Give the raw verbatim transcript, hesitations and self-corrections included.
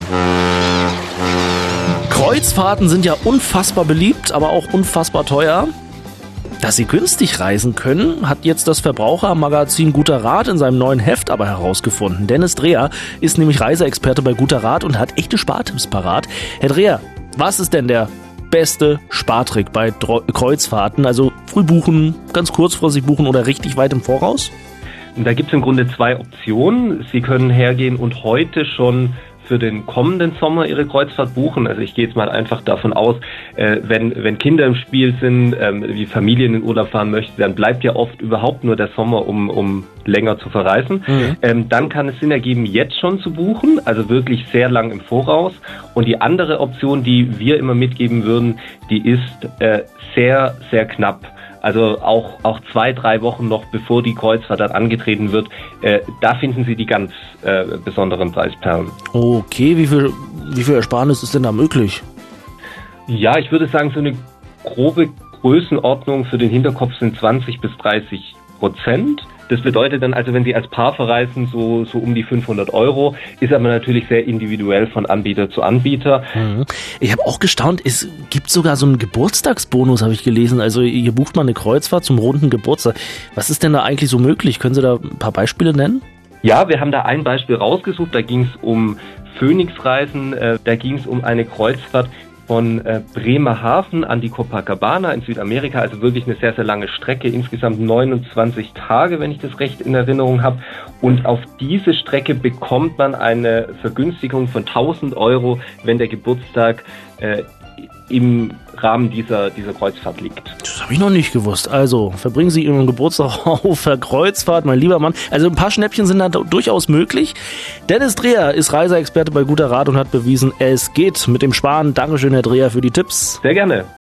Kreuzfahrten sind ja unfassbar beliebt, aber auch unfassbar teuer. Dass sie günstig reisen können, hat jetzt das Verbrauchermagazin Guter Rat in seinem neuen Heft aber herausgefunden. Dennis Dreher ist nämlich Reiseexperte bei Guter Rat und hat echte Spartipps parat. Herr Dreher, was ist denn der beste Spartrick bei Dro- Kreuzfahrten? Also früh buchen, ganz kurzfristig buchen oder richtig weit im Voraus? Da gibt es im Grunde zwei Optionen. Sie können hergehen und heute schon für den kommenden Sommer Ihre Kreuzfahrt buchen. Also ich gehe jetzt mal einfach davon aus, äh, wenn wenn Kinder im Spiel sind, ähm, wie Familien in Urlaub fahren möchten, dann bleibt ja oft überhaupt nur der Sommer, um um länger zu verreisen. Mhm. Ähm, dann kann es Sinn ergeben, jetzt schon zu buchen, also wirklich sehr lang im Voraus. Und die andere Option, die wir immer mitgeben würden, die ist äh, sehr, sehr knapp. Also auch auch zwei, drei Wochen noch bevor die Kreuzfahrt dann angetreten wird, äh, da finden Sie die ganz äh, besonderen Preisperlen. Okay, wie viel, wie viel Ersparnis ist denn da möglich? Ja, ich würde sagen, so eine grobe Größenordnung für den Hinterkopf sind zwanzig bis dreißig Prozent. Das bedeutet dann also, wenn Sie als Paar verreisen, so so um die fünfhundert Euro, ist aber natürlich sehr individuell von Anbieter zu Anbieter. Mhm. Ich habe auch gestaunt, es gibt sogar so einen Geburtstagsbonus, habe ich gelesen. Also hier bucht man eine Kreuzfahrt zum runden Geburtstag. Was ist denn da eigentlich so möglich? Können Sie da ein paar Beispiele nennen? Ja, wir haben da ein Beispiel rausgesucht. Da ging es um Phoenix-Reisen. Äh, da ging es um eine Kreuzfahrt von äh, Bremerhaven an die Copacabana in Südamerika, also wirklich eine sehr, sehr lange Strecke, insgesamt neunundzwanzig Tage, wenn ich das recht in Erinnerung habe. Und auf diese Strecke bekommt man eine Vergünstigung von tausend Euro, wenn der Geburtstag äh, im Rahmen dieser, dieser Kreuzfahrt liegt. Das habe ich noch nicht gewusst. Also, verbringen Sie Ihren Geburtstag auf der Kreuzfahrt, mein lieber Mann. Also ein paar Schnäppchen sind da durchaus möglich. Dennis Dreher ist Reiseexperte bei Guter Rat und hat bewiesen, es geht mit dem Sparen. Dankeschön, Herr Dreher, für die Tipps. Sehr gerne.